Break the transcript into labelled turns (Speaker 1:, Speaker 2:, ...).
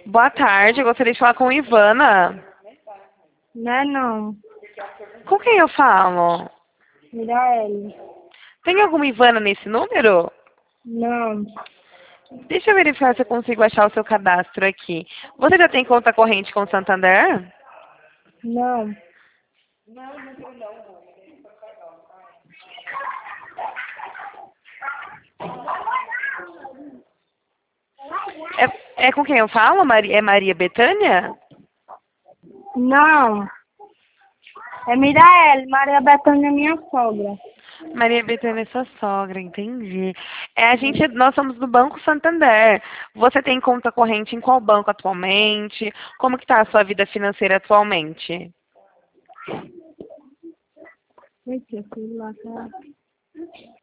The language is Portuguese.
Speaker 1: Boa tarde, eu gostaria de falar com Ivana.
Speaker 2: Não.
Speaker 1: Com quem eu falo?
Speaker 2: Miraele.
Speaker 1: Tem alguma Ivana nesse número?
Speaker 2: Não.
Speaker 1: Deixa eu verificar se eu consigo achar o seu cadastro aqui. Você já tem conta corrente com o Santander?
Speaker 2: Não.
Speaker 1: É com quem eu falo? É Maria Bethânia?
Speaker 2: Não. É Miraele. Maria Bethânia é minha sogra.
Speaker 1: Maria Bethânia é sua sogra, entendi. Nós somos do Banco Santander. Você tem conta corrente em qual banco atualmente? Como que está a sua vida financeira atualmente?
Speaker 2: Eita, celular, cara.